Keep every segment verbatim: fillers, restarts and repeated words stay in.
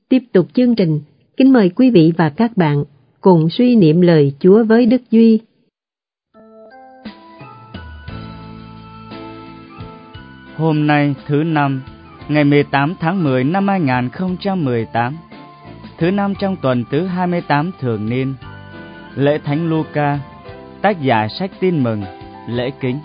Tiếp tục chương trình, kính mời quý vị và các bạn cùng suy niệm lời Chúa với Đức Duy. Hôm nay thứ năm, ngày mười tám tháng mười năm hai nghìn không trăm mười tám, thứ năm trong tuần thứ hai mươi tám thường niên, lễ Thánh Luca, tác giả sách Tin Mừng, lễ kính.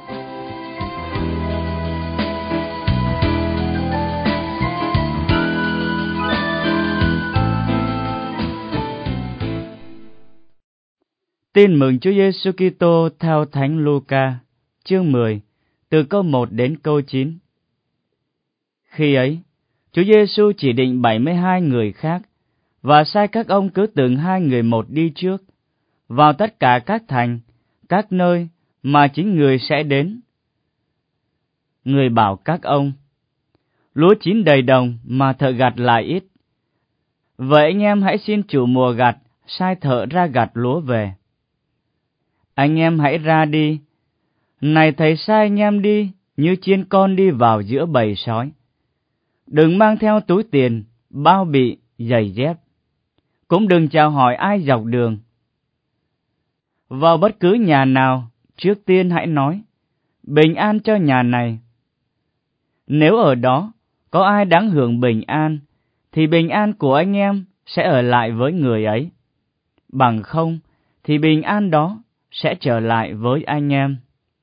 Tin mừng Chúa Giêsu Kitô theo Thánh Luca, chương mười, từ câu một đến câu chín. Khi ấy, Chúa Giêsu chỉ định bảy mươi hai người khác và sai các ông cứ từng hai người một đi trước, vào tất cả các thành, các nơi mà chính người sẽ đến. Người bảo các ông: lúa chín đầy đồng mà thợ gặt lại ít. Vậy anh em hãy xin chủ mùa gặt sai thợ ra gặt lúa về. Anh em hãy ra đi. Này thầy sai anh em đi như chiên con đi vào giữa bầy sói. Đừng mang theo túi tiền, bao bị, giày dép. Cũng đừng chào hỏi ai dọc đường. Vào bất cứ nhà nào, trước tiên hãy nói: bình an cho nhà này. Nếu ở đó có ai đáng hưởng bình an, thì bình an của anh em sẽ ở lại với người ấy. Bằng không, thì bình an đó sẽ trở lại với anh em.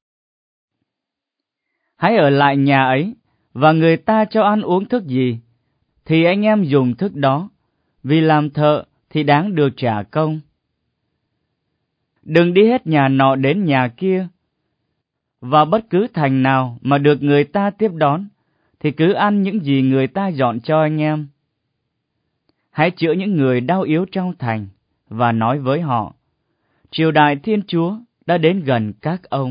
Hãy ở lại nhà ấy, và người ta cho ăn uống thức gì, thì anh em dùng thức đó, vì làm thợ thì đáng được trả công. Đừng đi hết nhà nọ đến nhà kia. Vào bất cứ thành nào mà được người ta tiếp đón, thì cứ ăn những gì người ta dọn cho anh em. Hãy chữa những người đau yếu trong thành, và nói với họ: triều đại Thiên Chúa đã đến gần các ông.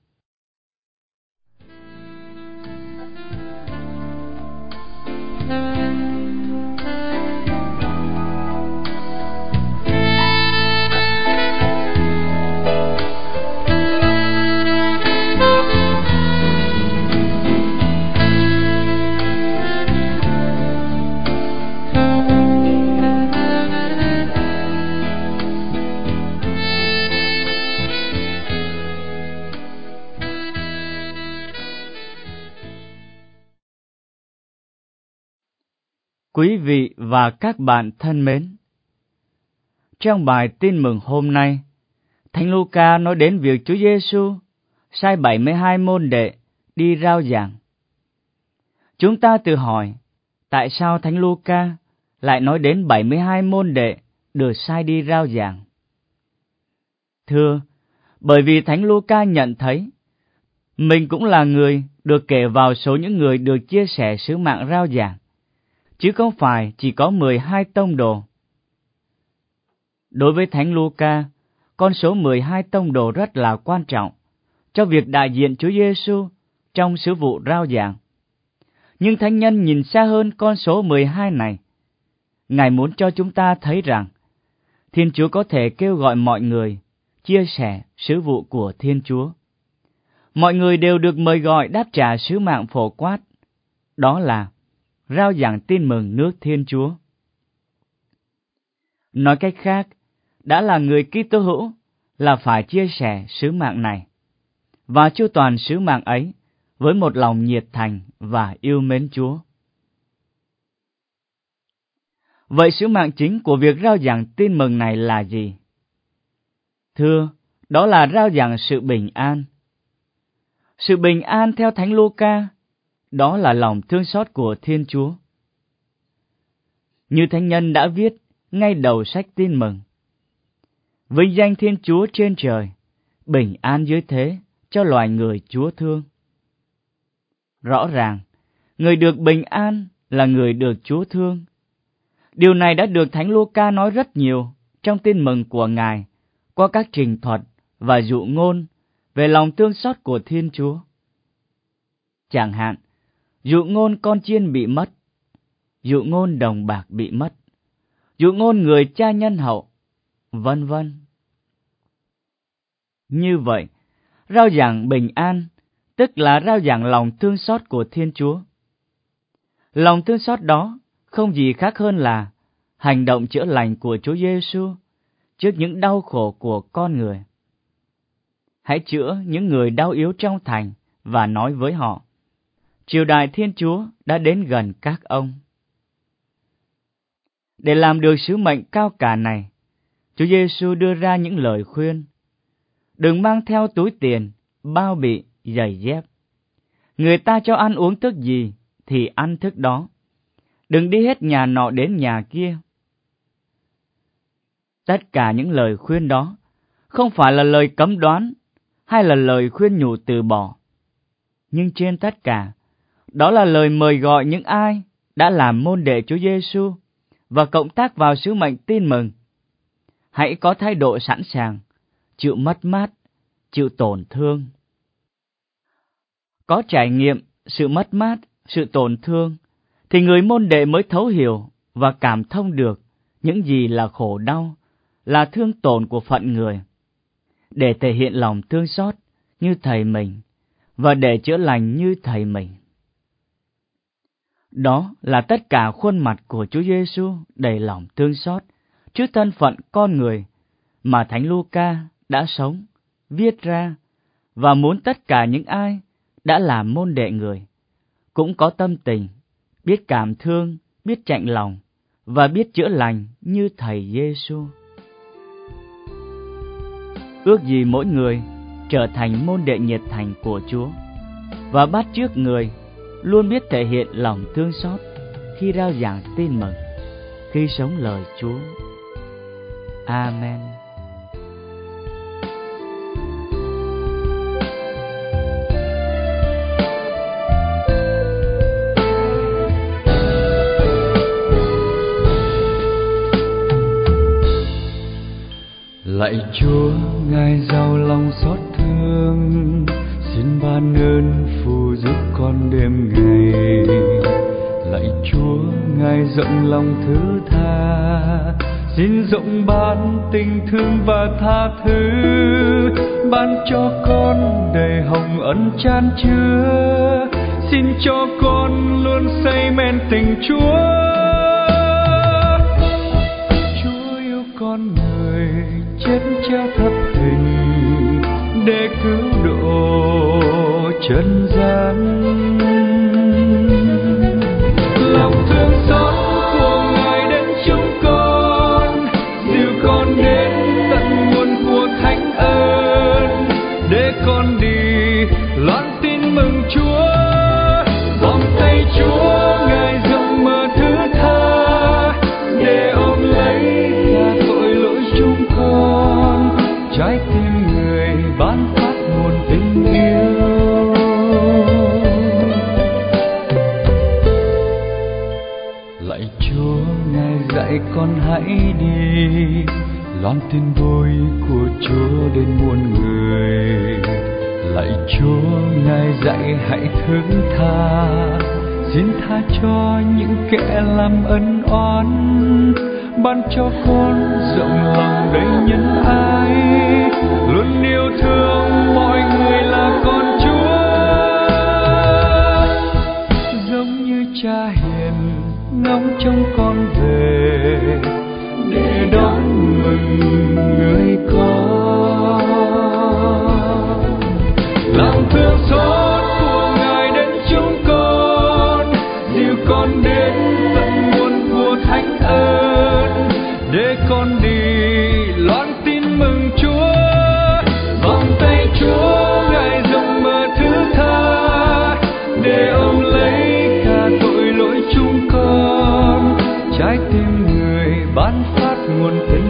Quý vị và các bạn thân mến, trong bài tin mừng hôm nay, Thánh Luca nói đến việc Chúa Giêsu sai bảy mươi hai môn đệ đi rao giảng. Chúng ta tự hỏi, tại sao Thánh Luca lại nói đến bảy mươi hai môn đệ được sai đi rao giảng? Thưa, bởi vì Thánh Luca nhận thấy mình cũng là người được kể vào số những người được chia sẻ sứ mạng rao giảng, chứ không phải chỉ có mười hai tông đồ. Đối với Thánh Luca, con số mười hai tông đồ rất là quan trọng cho việc đại diện Chúa Giêsu trong sứ vụ rao giảng. Nhưng Thánh Nhân nhìn xa hơn con số mười hai này. Ngài muốn cho chúng ta thấy rằng Thiên Chúa có thể kêu gọi mọi người chia sẻ sứ vụ của Thiên Chúa. Mọi người đều được mời gọi đáp trả sứ mạng phổ quát, đó là rao giảng tin mừng nước Thiên Chúa. Nói cách khác, đã là người Kitô hữu là phải chia sẻ sứ mạng này và chu toàn sứ mạng ấy với một lòng nhiệt thành và yêu mến Chúa. Vậy sứ mạng chính của việc rao giảng tin mừng này là gì? Thưa, đó là rao giảng sự bình an. Sự bình an theo Thánh Luca, đó là lòng thương xót của Thiên Chúa. Như Thánh Nhân đã viết ngay đầu sách tin mừng: vinh danh Thiên Chúa trên trời, bình an dưới thế cho loài người Chúa thương. Rõ ràng, người được bình an là người được Chúa thương. Điều này đã được Thánh Luca nói rất nhiều trong tin mừng của Ngài qua các trình thuật và dụ ngôn về lòng thương xót của Thiên Chúa. Chẳng hạn, dụ ngôn con chiên bị mất, dụ ngôn đồng bạc bị mất, dụ ngôn người cha nhân hậu, vân vân. Như vậy, rao giảng bình an tức là rao giảng lòng thương xót của Thiên Chúa. Lòng thương xót đó không gì khác hơn là hành động chữa lành của Chúa Giêsu trước những đau khổ của con người. Hãy chữa những người đau yếu trong thành và nói với họ, triều đại Thiên Chúa đã đến gần các ông. Để làm được sứ mệnh cao cả này, Chúa Giêsu đưa ra những lời khuyên. Đừng mang theo túi tiền, bao bì, giày dép. Người ta cho ăn uống thức gì thì ăn thức đó. Đừng đi hết nhà nọ đến nhà kia. Tất cả những lời khuyên đó không phải là lời cấm đoán hay là lời khuyên nhủ từ bỏ. Nhưng trên tất cả, đó là lời mời gọi những ai đã làm môn đệ Chúa Giêsu và cộng tác vào sứ mệnh tin mừng. Hãy có thái độ sẵn sàng, chịu mất mát, chịu tổn thương. Có trải nghiệm sự mất mát, sự tổn thương, thì người môn đệ mới thấu hiểu và cảm thông được những gì là khổ đau, là thương tổn của phận người, để thể hiện lòng thương xót như Thầy mình và để chữa lành như Thầy mình. Đó là tất cả khuôn mặt của Chúa Giêsu đầy lòng thương xót trước thân phận con người mà Thánh Luca đã sống, viết ra và muốn tất cả những ai đã làm môn đệ người cũng có tâm tình, biết cảm thương, biết chạnh lòng và biết chữa lành như Thầy Giêsu. Ước gì mỗi người trở thành môn đệ nhiệt thành của Chúa và bắt chước người luôn biết thể hiện lòng thương xót khi rao giảng tin mừng, khi sống lời Chúa. Amen. Lạy Chúa, Ngài giàu lòng xót thương, xin ban ơn phù giúp con đêm ngày. Lạy Chúa, Ngài rộng lòng thứ tha, xin rộng ban tình thương và tha thứ, ban cho con đầy hồng ân chan chứa, xin cho con luôn say men tình Chúa. Chúa yêu con người chết treo thập hình để cứu độ trần gian. Lòng thương xót của Ngài đến chúng con, dìu con đến tận nguồn của thánh ơn, để con đi loan tin mừng Chúa. Vòng tay Chúa Ngài rộng mở thứ tha, để ôm lấy cả tội lỗi chúng con, trái tim người ban phát nguồn tình yêu. Lạy Chúa, Ngài dạy con hãy đi, loan tin vui của Chúa đến muôn người. Lạy Chúa, Ngài dạy hãy thứ tha, xin tha cho những kẻ làm ân oán, ban cho con rộng lòng đầy nhân ái, luôn yêu thương mọi người là con Chúa. Giống như Cha hiền ngóng trông con về, để đón mừng người con. Lòng thương xót của Ngài đến chúng con, dìu con đến tận nguồn của thánh ơn, để con đi loan tin mừng Chúa. Vòng tay Chúa Ngài rộng mở thứ tha, để ôm lấy cả tội lỗi chúng con, trái tim người ban phát nguồn tình